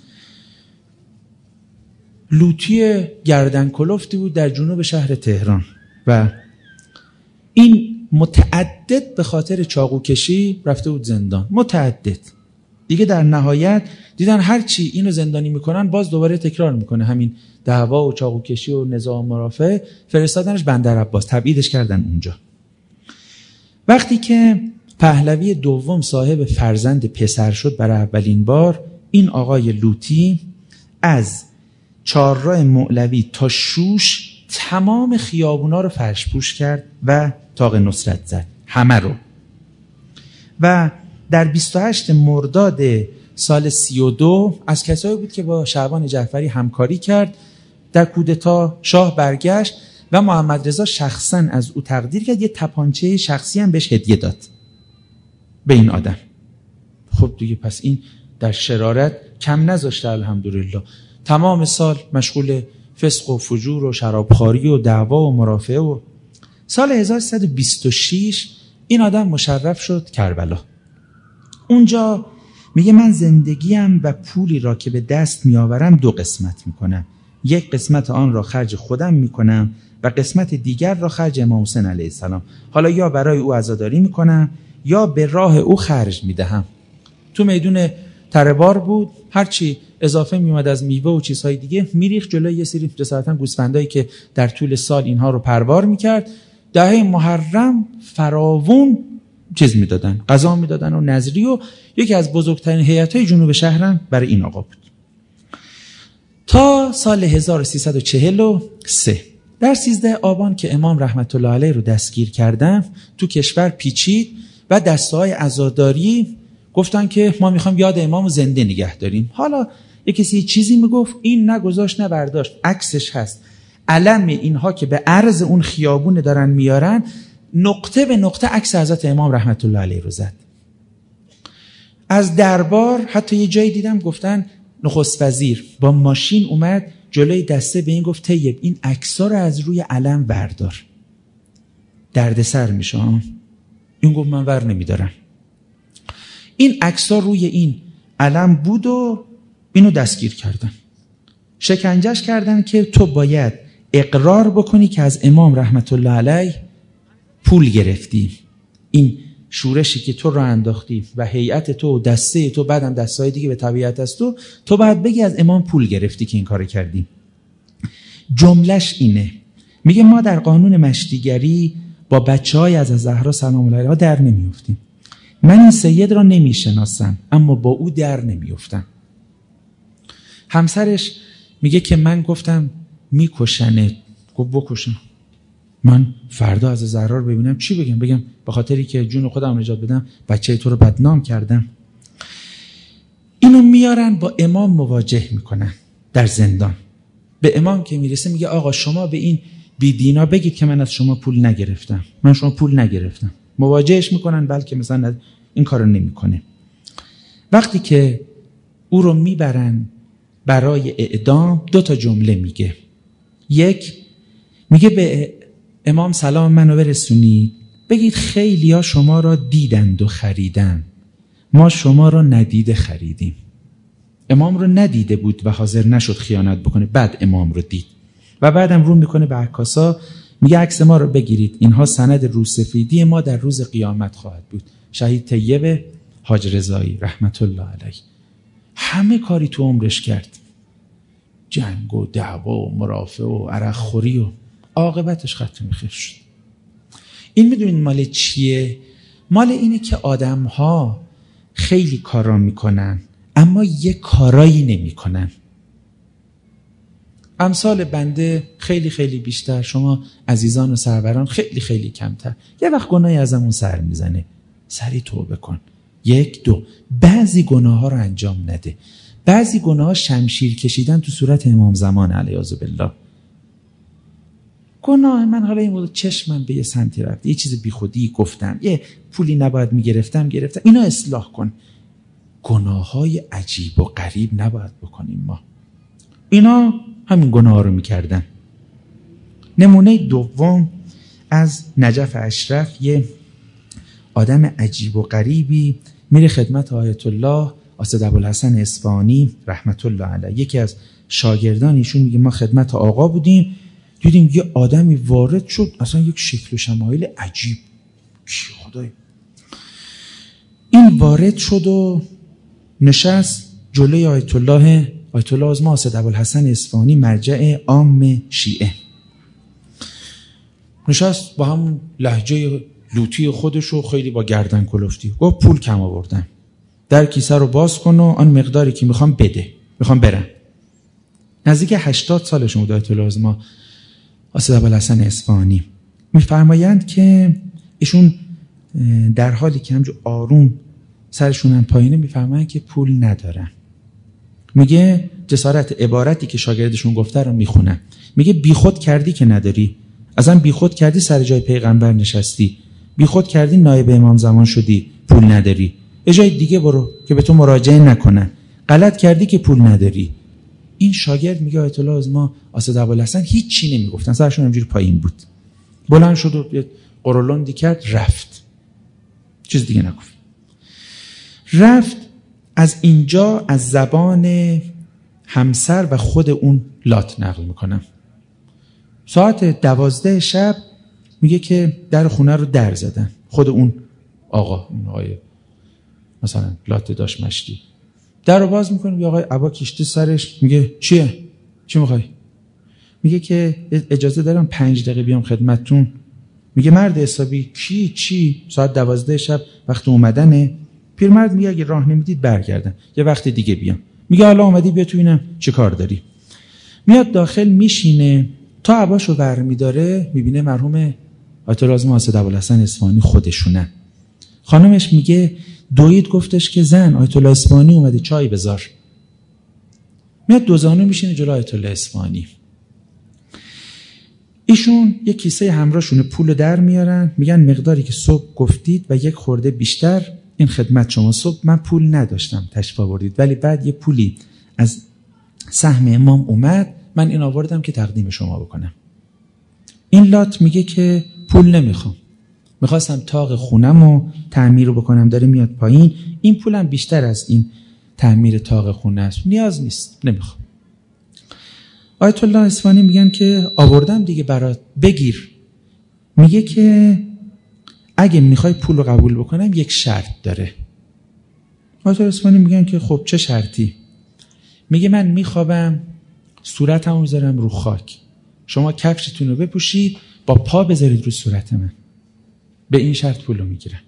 لوطی گردن کلفتی بود در جنوب شهر تهران و این متعدد به خاطر چاقو کشی رفته بود زندان. متعدد دیگه در نهایت دیدن هرچی اینو زندانی میکنن باز دوباره تکرار میکنه، همین دعوا و چاقو کشی و نزاع مرافعه. فرستادنش بندر عباس، تبعیدش کردن اونجا. وقتی که پهلوی دوم صاحب فرزند پسر شد برای اولین بار، این آقای لوطی از چهارراه مولوی تا شوش تمام خیابونا رو فرشپوش کرد و طاق نصرت زد، همه رو. و در بیست و هشت مرداد سال سی و دو از کسایی بود که با شعبان جعفری همکاری کرد. در کودتا شاه برگشت و محمد رضا شخصا از او تقدیر کرد، یه تپانچه شخصی هم بهش هدیه داد به این آدم. خب دیگه پس این در شرارت کم نذاشته الحمدلله. تمام سال مشغول فسق و فجور و شرابخواری و دعوا و مرافعه. و سال هزار و سیصد و بیست و شش این آدم مشرف شد کربلا. اونجا میگه من زندگیم و پولی را که به دست میآورم دو قسمت میکنم، یک قسمت آن را خرج خودم میکنم و قسمت دیگر را خرج امام حسین علیه السلام. حالا یا برای او عزاداری میکنم یا به راه او خرج میدهم. تو میدون تربار بود، هرچی اضافه میومد از میوه و چیزهای دیگه میریخت جلوی یه سری جسارتا گوسفندایی که در طول سال اینها رو پروار میکرد. دهه محرم فراوون چیز میدادن، غذا میدادن و نظری. و یکی از بزرگترین هیئت‌های جنوب شهرم برای این آقا بود تا سال هزار و سیصد و چهل و سه. در سیزده آبان که امام رحمت الله علیه رو دستگیر کردن، تو کشور پیچید و دسته‌های عزاداری گفتن که ما میخوام یاد امامو زنده نگه داریم. حالا یه کسی چیزی میگفت، این نگذاشت نه برداشت، عکسش هست. علم اینها که به عرض اون خیابون دارن میارن، نقطه به نقطه عکس حضرت امام رحمت الله علیه رو زد. از دربار حتی یه جایی دیدم گفتن نخست وزیر با ماشین اومد جلوی دسته به این گفت طیب این عکس‌ها رو از روی علم بردار، دردسر میشه. این گفت من ور نمیدارم. این عکس‌ها روی این علم بود و اینو دستگیر کردن، شکنجهش کردن که تو باید اقرار بکنی که از امام رحمت الله علیه پول گرفتی. این شورشی که تو راه انداختی و هیئت تو و دسته تو، بعدم دسته‌های دیگه به تبعیت از تو، تو باید بگی از امام پول گرفتی که این کارو کردی. جملهش اینه، میگه ما در قانون مشتیگری با بچه‌های از زهرا سلام الله علیها در نمیافتیم. من این سید را نمیشناسم اما با او در نمیافتم. همسرش میگه که من گفتم میکشنه، گفت بکشم. من فردا از زهرا رو ببینم چی بگم؟ بگم به خاطری که جون خودم نجات بدم بچه تو رو بدنام کردم. اینو میارن با امام مواجه میکنن در زندان. به امام که میرسه میگه آقا شما به این بیدینا بگید که من از شما پول نگرفتم، من شما پول نگرفتم. مواجهش میکنن، بلکه مثلا این کارو نمیکنه. وقتی که او رو میبرن برای اعدام دو تا جمله میگه. یک، میگه به امام سلام منو برسونید، بگید خیلی ها شما را دیدند و خریدن، ما شما را ندیده خریدیم. امام رو ندیده بود و حاضر نشد خیانت بکنه، بعد امام رو دید و بعدم رو میکنه به عکاسا، میگه عکس ما رو بگیرید، اینها سند روسفیدی ما در روز قیامت خواهد بود. شهید طیب حاج رضایی رحمت الله علیه همه کاری تو عمرش کرد، جنگ و دعوا و مرافع و عرق خوری، و عاقبتش ختم خیر شد. این میدونید مال چیه؟ مال اینه که آدم ها خیلی کارا میکنن اما یه کارایی نمیکنن. امثال بنده خیلی خیلی بیشتر، شما عزیزان و سروران خیلی خیلی کمتر. یه وقت گناهی ازمون سر میزنه، سری توبه کن. یک دو بعضی گناه ها رو انجام نده. بعضی گناه ها شمشیر کشیدن تو صورت امام زمان علیه بالله. گناه من حالا این بود چشمم به یه سمتی رفت، یه چیز بی خودی گفتم، یه پولی نباید میگرفتم گرفتم، اینا اصلاح کن. گناه های عجیب و غریب نباید بکنیم ما. اینا همین گناه ها رو میکردن. نمونه دوم از نجف اشرف، یه آدم عجیب و غریبی میره خدمت آیت الله اسد ابوالحسن اصفهانی رحمت الله علیه. یکی از شاگردان ایشون میگه ما خدمت آقا بودیم، دیدیم یه آدمی وارد شد، اصلا یک شکل و شمایل عجیب، کی خدای. این وارد شد و نشست جلوی آیت الله آیت الله عظما اسد ابوالحسن اصفهانی، مرجع عام شیعه. نشست با همون لهجه لوتی خودشو خیلی با گردن کلفتی، گفت پول کم آوردم، در کیسه رو باز کن و آن مقداری که میخوام بده، میخوام برم. نزدیک هشتاد سالشون بود آیت الله عظما اسد ابوالحسن اصفهانی. میفرمایند که ایشون در حالی که همجور آروم سرشونن پایینه، میفرمایند که پول ندارن. میگه جسارت عبارتی که شاگردشون گفته رو میخونن، میگه بی خود کردی که نداری، اصلا بی خود کردی سر جای پیغمبر نشستی، بی خود کردی نایب امام زمان شدی پول نداری، یه جای دیگه برو که به تو مراجعه نکنن، غلط کردی که پول نداری. این شاگرد میگه آیت الله عظما اسد ابوالحسن هیچ چی نمیگفتن، سرشون همجوری پایین بود. بلند شد و یه قرولندی کرد رفت، چیز دیگه نگفت. رفت. از اینجا از زبان همسر و خود اون لات نقل میکنم. ساعت دوازده شب میگه که در خونه رو در زدن، خود اون آقا، اون آقای مثلا لات داشت مشتی، در رو باز میکنه، یه آقای عبا کشته سرش، میگه چیه؟ چی میخوای؟ میگه که اجازه دارم پنج دقیقه بیام خدمتتون. میگه مرد حسابی کی چی؟ ساعت دوازده شب وقت اومدنه. پیرمرد میگه اگه راه نمیدید برگردن، یه وقت دیگه بیام. میگه حالا اومدی بیا تو اینم چه کار داری؟ میاد داخل میشینه، تا عباشو برمیداره میبینه مرحوم آیت الله عظما اسد ابوالحسن اصفهانی خودشونه. خانمش میگه دوید، گفتش که زن آیت الله اصفهانی اومده چای بذار. میاد دوزانو میشینه جلوی آیت الله اصفهانی. ایشون یک کیسه همراهشونه پول در میارن، میگن مقداری که صبح گفتید و یک خورده بیشتر این خدمت شما. صبح من پول نداشتم تشریف آوردید، ولی بعد یه پولی از سهم امام اومد، من این آوردم که تقدیم شما بکنم. این لات میگه که پول نمیخوام، میخواستم تاق خونمو تعمیر بکنم، داره میاد پایین، این پولم بیشتر از این تعمیر تاق خونه است، نیاز نیست، نمیخوام. آیت الله اصفهانی میگن که آوردم دیگه برات، بگیر. میگه که اگه میخوای پول رو قبول بکنم یک شرط داره. آیت الله اصفهانی میگن که خب چه شرطی؟ میگه من میخوابم صورتمو بذارم رو خاک، شما کفشتون رو بپوشید با پا بذارید رو صورت من، به این شرط پول رو میگیرن.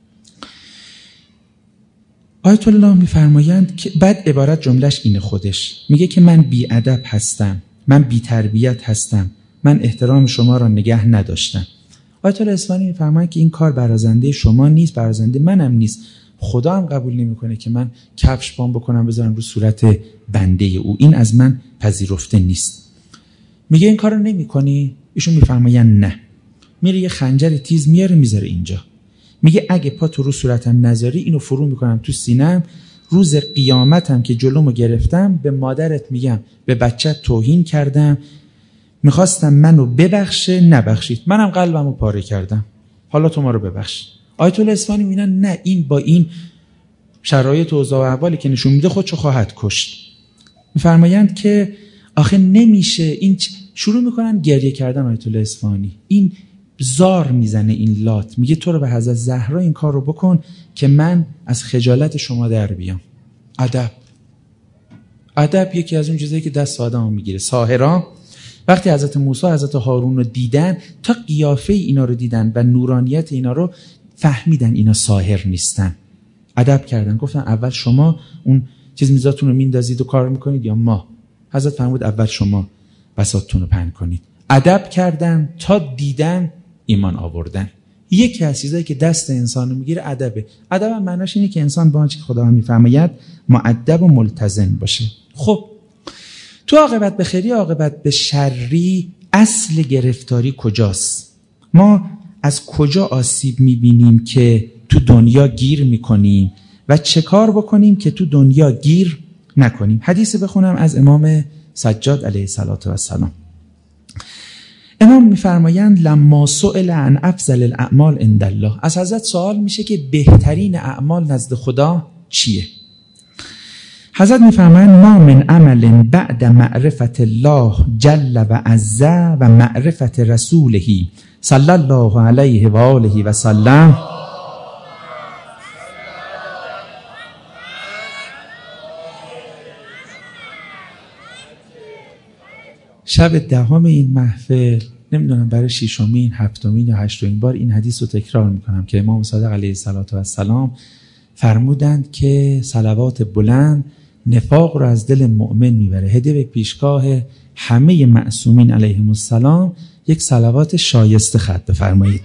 آیت الله میفرمایند که بعد عبارت جملهش اینه خودش، میگه که من بی ادب هستم، من بی تربیت هستم، من احترام شما را نگه نداشتم. آیت الله اصفهانی میفرمایند که این کار برازنده شما نیست، برازنده منم نیست. خدا هم قبول نمیکنه که من کفش پام بکنم بذارم رو صورت بنده او، این از من پذیرفته نیست. میگه این کارو نمیکنی؟ ایشون میفرمایند نه. میره یه خنجر تیز میاره میذاره اینجا، میگه اگه پا تو رو صورتم نذاری اینو فرو میکنم تو سینم، روز قیامتم که جلومو گرفتم به مادرت میگم به بچت توهین کردم، میخواستم منو ببخشه نبخشید، منم قلبمو پاره کردم، حالا تو ما رو ببخش. آیت الله اصفهانی میگن نه، این با این شرایط و اوضاع و احوالی که نشون میده خودشو خواهد کشت. میفرمایند که آخه نمیشه، این شروع میکنن گریه کردن. آیت الله اصفهانی این زار میزنه این لات، میگه تو رو به حضرت زهرا این کار رو بکن که من از خجالت شما در بیام. ادب ادب یکی از اون چیزایی که دست آدمو میگیره. ساحرا وقتی حضرت موسی حضرت هارون رو دیدن، تا قیافه اینا رو دیدن و نورانیت اینا رو فهمیدن اینا ساحر نیستن، ادب کردن، گفتن اول شما اون چیز میزاتون رو میندازید و کار میکنید یا ما؟ حضرت فرمود اول شما بساطتون رو پهن کنید. ادب کردن تا دیدن ایمان آوردن. یکی از چیزایی که دست انسان رو میگیره ادبه. ادب هم معناش اینه که انسان با آنچه که خدا میفرماید مؤدب و ملتزم باشه. خب تو عاقبت به خیری عاقبت به شری اصل گرفتاری کجاست؟ ما از کجا آسیب میبینیم که تو دنیا گیر میکنیم و چه کار بکنیم که تو دنیا گیر نکنیم؟ حدیث بخونم از امام سجاد علیه السلام. امام میفرمایند لما سئل عن افضل الاعمال عند الله، از حضرت سوال میشه که بهترین اعمال نزد خدا چیه؟ حضرت میفرمایند ما من عمل بعد معرفت الله جل و عز و معرفت رسوله صلی الله علیه و آله و سلم شب دهم این محفل، نمیدونم برای ششمین، هفتمین یا هشتمین بار این حدیث رو تکرار میکنم که امام صادق علیه السلام فرمودند که صلوات بلند نفاق رو از دل مؤمن میبره. هدیه به پیشگاه همه معصومین علیهم السلام یک صلوات شایسته خط بفرمایید.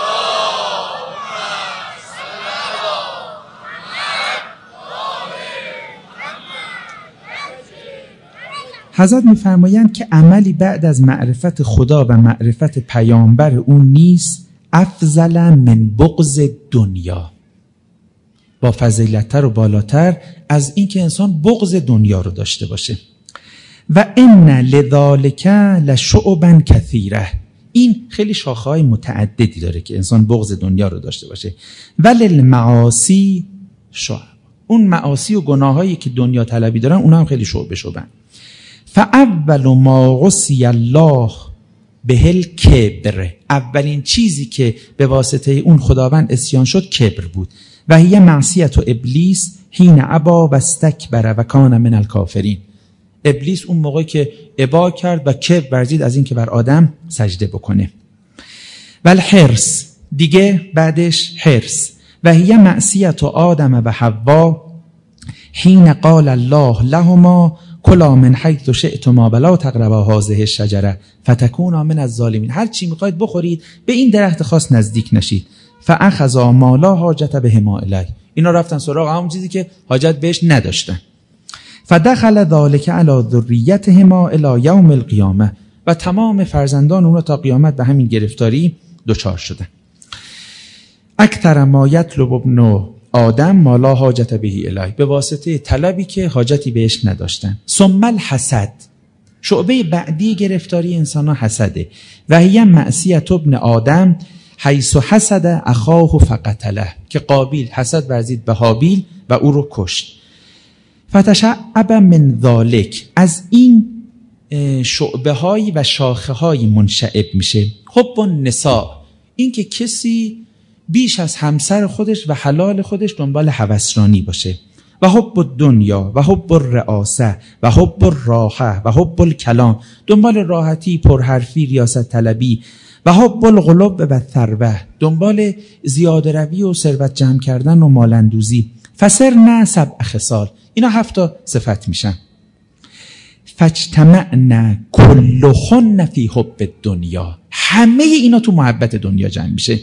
حضرت میفرمایند که عملی بعد از معرفت خدا و معرفت پیامبر اون نیست افضل من بغض دنیا، با فضیلت‌تر و بالاتر از این که انسان بغض دنیا رو داشته باشه. و ان لذالک لشعبا کثیره، این خیلی شاخه‌های متعددی داره که انسان بغض دنیا رو داشته باشه. وللمعاصی شعب، اون معاصی و گناهایی که دنیا طلبی دارن اونها هم خیلی شعبه شعبن. فاول ما غصی الله بهل کبر، اولین چیزی که به واسطه اون خداوند اسیان شد کبر بود. و هی معصیت و ابلیس حین ابا و استکبر و کان من الکافرین، ابلیس اون موقعی که ابا کرد و کبر ورزید از این که بر آدم سجده بکنه. والحرص، دیگه بعدش حرص. و هی معصیت و آدم و حوا حین قال الله لهما کلا من حیث شئتما ولا تقربا هذه الشجره فتکونا من الظالمین، هر چی میخواید بخورید به این درخت خاص نزدیک نشید. فاخذا ما لا حاجت بهما الی، اینا رفتن سراغ همون چیزی که حاجت بهش نداشتن. فدخل ذلك علی ذریتهما الی یوم القیامه، و تمام فرزندان اونها تا قیامت به همین گرفتاری دچار شدن. اکثر ما یطلب ابن آدم ما لا حاجت به الی، به واسطه طلبی که حاجتی بهش نداشتن. ثم الحسد، شعبه بعدی گرفتاری انسان ها حسده. و هی معصیت ابن آدم حیث حسد اخاه فقتله، که قابیل حسد ورزید به هابیل و او رو کشت. فتشعب من ذالک، از این شعبه های و شاخه های منشعب میشه. حب النساء، این که کسی بیش از همسر خودش و حلال خودش دنبال هوسرانی باشه. و حب الدنیا و حب الرئاسه و حب الراحه و حب الکلام، دنبال راحتی، پرحرفی، ریاست طلبی. و حب الغلب و ثروه، دنبال زیاده روی و ثروت جمع کردن و مالندوزی. فسرنا سبع خصال، اینا هفت تا صفت میشن. فاجتمعنا کلهن فی حب الدنیا، همه اینا تو محبت دنیا جمع میشه.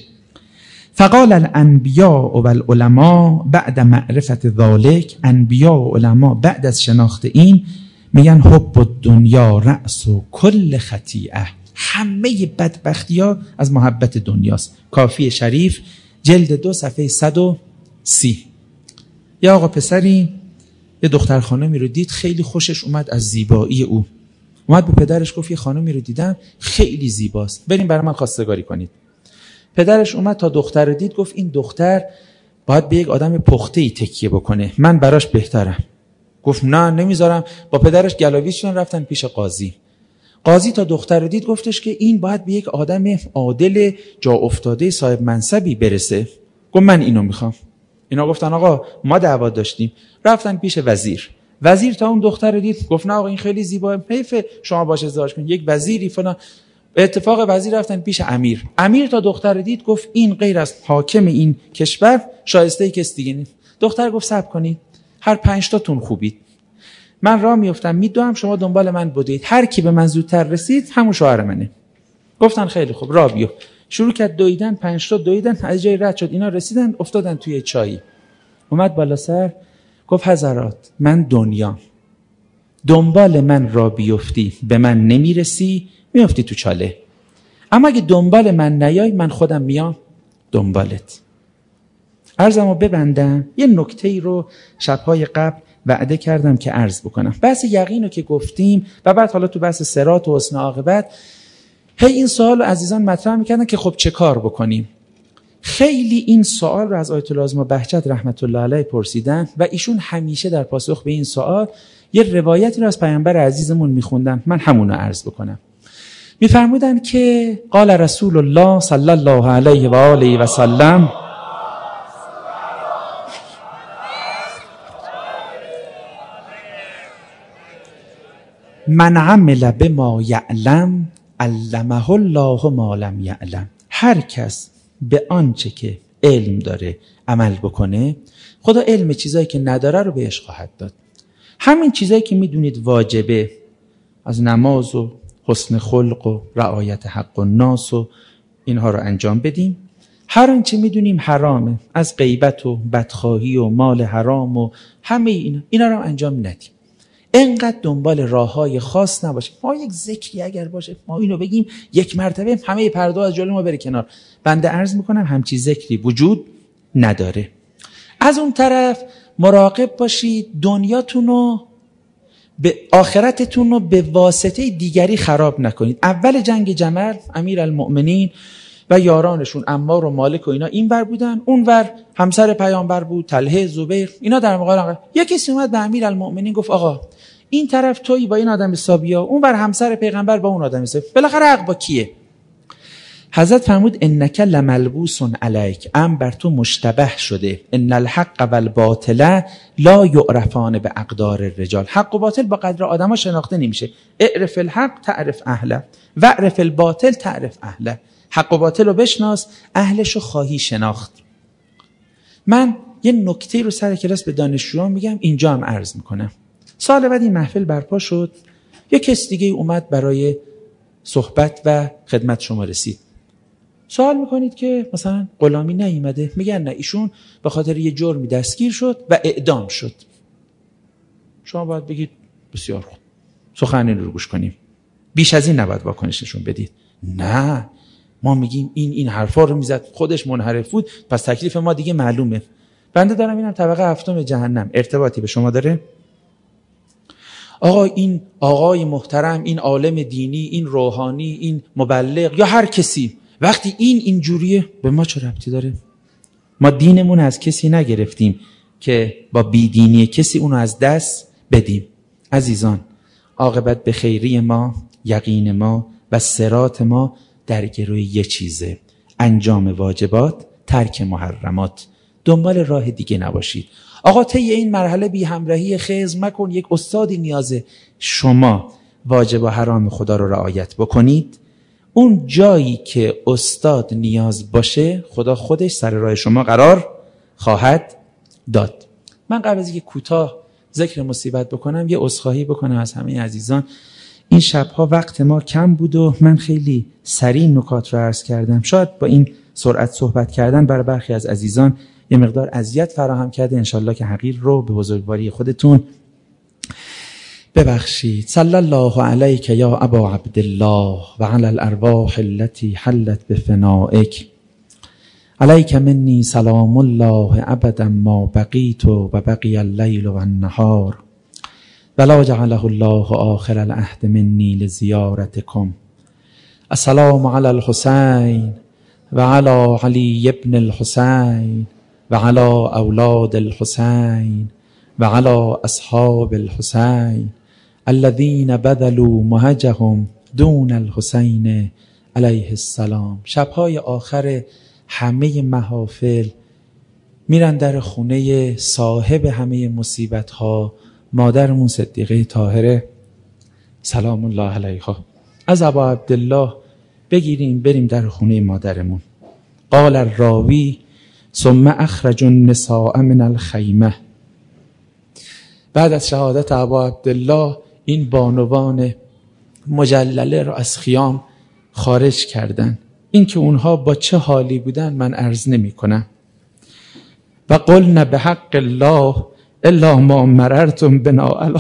فقال الانبیاء و العلماء بعد معرفت ذالک، انبیاء و علما بعد از شناخت این میگن حب الدنیا رأس و کل خطیئه، همه بدبختی ها از محبت دنیاست. کافی شریف جلد دو صفحه صد و سی. یا آقا پسری یه دختر خانمی رو دید، خیلی خوشش اومد از زیبایی او. اومد به پدرش گفت یه خانمی رو دیدم خیلی زیباست، بریم برای من خواستگاری کنید. پدرش اومد تا دختر رو دید، گفت این دختر باید به یک آدم پخته‌ای تکیه بکنه، من براش بهترم. گفت نه نمیذارم. با پدرش گلاویز شدن، رفتن پیش قاضی. قاضی تا دختر رو دید گفتش که این باید به یک آدم عادل جا افتاده صاحب منصبی برسه. گفت من اینو میخوام. اینا گفتن آقا ما دعوا داشتیم. رفتن پیش وزیر. وزیر تا اون دختر رو دید گفت نه آقا این خیلی زیباه، حیف شما باش ازدواج کنید، یک وزیری فلان. اتفاق وزیر رفتن پیش امیر. امیر تا دختر رو دید گفت این غیر از حاکم این کشور شایسته کس دیگه نیست. دختر گفت صبر کنید، هر پنج تا تون خوبید، من راه میافتم میدوام، شما دنبال من بودید، هر کی به من زودتر رسید همون شوهر منه. گفتن خیلی خوب، راه بیو. شروع کرد دویدن، پنج تا دویدن، از جای رد شد، اینا رسیدن افتادن توی چایی. اومد بالا سر گفت حضرات من دنیا، دنبال من را بیفتی به من نمیرسی، میافتی تو چاله، اما اگه دنبال من نیای من خودم میام دنبالت. عرضمو ببندم. یه نکته‌ای رو شب‌های قبل وعده کردم که عرض بکنم. بحث یقین رو که گفتیم و بعد حالا تو بحث صراط و حسن عاقبت هی این سوال رو عزیزان مطرح میکردن که خب چه کار بکنیم. خیلی این سوال رو از آیت الله اعظم بهجت رحمت الله علیه پرسیدن و ایشون همیشه در پاسخ به این سوال یه روایتی رو از پیامبر عزیزمون میخوندن، من همون رو عرض بکنم. میفرمودن که قال رسول الله صلی الله علیه و آله و سلم من عمل بما یعلم علمه الله ما لم یعلم. هر کس به آنچه که علم داره عمل بکنه، خدا علم چیزایی که نداره رو بهش خواهد داد. همین چیزایی که میدونید واجبه، از نماز و حسن خلق و رعایت حق الناس و اینها رو انجام بدیم. هر آنچه میدونیم حرامه، از غیبت و بدخواهی و مال حرام و همه اینا اینا رو انجام ندیم. اینقدر دنبال راههای خاص نباشیم. ما یک ذکری اگر باشه ما اینو بگیم یک مرتبه همه پرده از جلوی ما بره کنار. بنده عرض میکنم همچی ذکری وجود نداره. از اون طرف مراقب باشید دنیاتون رو به آخرتتون رو به واسطه دیگری خراب نکنید. اول جنگ جمل امیرالمؤمنین و یارانشون عمار و مالک و اینا این ور بودن، اون ور همسر پیامبر بود طلحه، زبیر، اینا در مقابل. یکی کسی اومد به امیرالمؤمنین گفت آقا این طرف تویی با این آدم حسابیا، اون ور همسر پیغمبر با اون آدم حساب، بالاخره حق با کیه؟ حضرت فرمود انک لملبوس علیک، ام بر تو مشتبه شده. ان الحق والباطل لا یعرفان باقدار الرجال. حق و باطل با قدر آدما شناخته نمیشه. اعرف الحق تعرف اهله و اعرف الباطل تعرف اهله. حق و باطل رو بشناس، اهلش رو خواهی شناخت. من یه نکته رو سر کلاس به دانشجویان میگم، اینجا هم عرض میکنم. سال بعد این محفل برپا شد، یه کس دیگه اومد برای صحبت و خدمت شما رسید. سوال میکنید که مثلا غلامی نیومده؟ میگن نه، ایشون به خاطر یه جرمی دستگیر شد و اعدام شد. شما باید بگید بسیار خوب، سخن رو گوش کنیم، بیش از این نباید واکنش نشون بدید. نه، ما میگیم این این حرفا رو میزد، خودش منحرف بود، پس تکلیف ما دیگه معلومه. بنده دارم اینم طبقه هفتم جهنم ارتباطی به شما داره؟ آقا این آقای محترم، این عالم دینی، این روحانی، این مبلغ یا هر کسی وقتی این اینجوریه به ما چه ربطی داره؟ ما دینمون از کسی نگرفتیم که با بیدینی کسی اونو از دست بدیم. عزیزان، عاقبت به خیری ما، یقین ما و صراط ما در گروی یه چیزه: انجام واجبات ترک محرمات. دنبال راه دیگه نباشید. آقا طی این مرحله بی همراهی خضر مکن. یک استادی نیازه شما واجب و حرام خدا رو رعایت بکنید. اون جایی که استاد نیاز باشه خدا خودش سر راه شما قرار خواهد داد. من قبل از اینکه کوتاه ذکر مصیبت بکنم یه عذرخواهی بکنم از همه عزیزان. این شبها وقت ما کم بود و من خیلی سریع نکات رو عرض کردم. شاید با این سرعت صحبت کردن برای برخی از عزیزان یه مقدار اذیت فراهم کرده. انشالله که حقیر رو به بزرگواری خودتون ببخشید. صلی الله علیک یا ابا عبدالله و علی الارواح التي حلت بفنائک. علیک منی سلام الله ابدا ما بقیت و بقی اللیل و النهار ولا جعله الله آخر العهد منی لزیارتکم. السلام علی الحسین و علی علی ابن الحسین و علی اولاد الحسین و علی اصحاب الحسین الذین بذلوا مهجهم دون الحسین علیه السلام. شبهای آخر همه محافل میرن در خونه صاحب همه مصیبت ها، مادرمون صدیقه طاهره سلام الله علیها. از ابا عبدالله بگیریم بریم در خونه مادرمون. قال الراوی ثم اخرج النساء من الخیمه. بعد از شهادت ابا عبدالله این بانوان مجلله را از خیام خارج کردن. این که اونها با چه حالی بودن من عرض نمی کنم. و قلنا بحق الله الا ما مررتم بنا علی.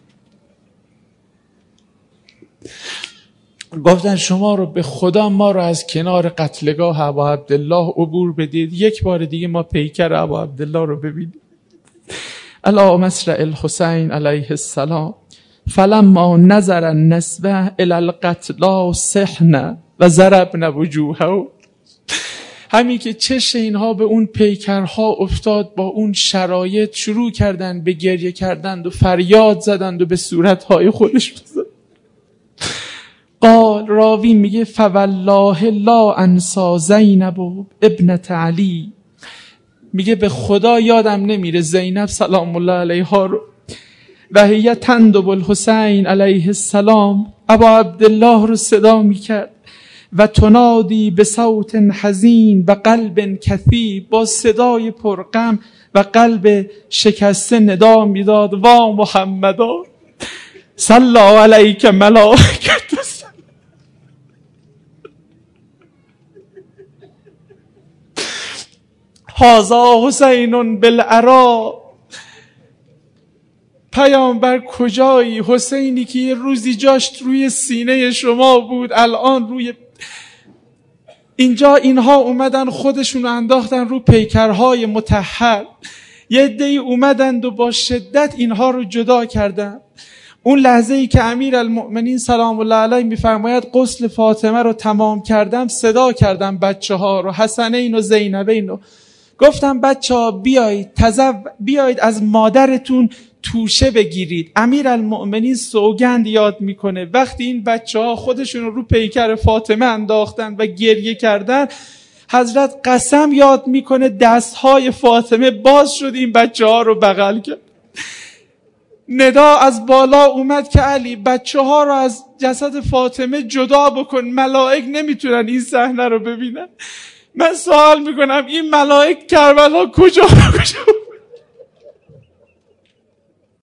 گفتن شما رو به خدا ما رو از کنار قتلگاه ابا عبدالله عبور بدید، یک بار دیگه ما پیکر ابا عبدالله رو ببینیم. الا مسرع الحسین علیه السلام فلما نظر النسوه الی القتلا صحن و ضربن وجوهه. همین که چشم اینها به اون پیکرها افتاد، با اون شرایط شروع کردن به گریه کردند و فریاد زدند و به صورتهای خودش زدند. قال راوی میگه فوالله لا انسا زینب ابنت علی. میگه به خدا یادم نمیره زینب سلام الله علیها رو و هی تندب الحسین علیه السلام ابا عبدالله رو صدا میکرد و تنادی به صوت حزین و قلب کثیب، با صدای پرغم و قلب شکسته ندا میداد وا محمدا صلی علیک ملائکه هذا حسین بالعراء. پیامبر کجایی؟ حسینی که یه روزی جاشت روی سینه شما بود الان روی اینجا. اینها اومدن خودشون رو انداختن رو پیکرهای مطهر. یه عده‌ای اومدند و با شدت اینها رو جدا کردن. اون لحظه ای که امیر المؤمنین سلام الله علیه میفرماید غسل فاطمه رو تمام کردم، صدا کردم بچه ها رو، حسنین و زینبین رو، گفتم بچه ها بیایید تزو... بیایید از مادرتون توشه بگیرید. امیر المؤمنین سوگند یاد میکنه وقتی این بچه ها خودشون رو رو پیکر فاطمه انداختن و گریه کردن، حضرت قسم یاد میکنه دستهای فاطمه باز شد این بچه ها رو بغل کرد. ندا از بالا اومد که علی بچه ها رو از جسد فاطمه جدا بکن، ملائک نمیتونن این صحنه رو ببینن. من سوال میکنم این ملائک کربلا کجا کجا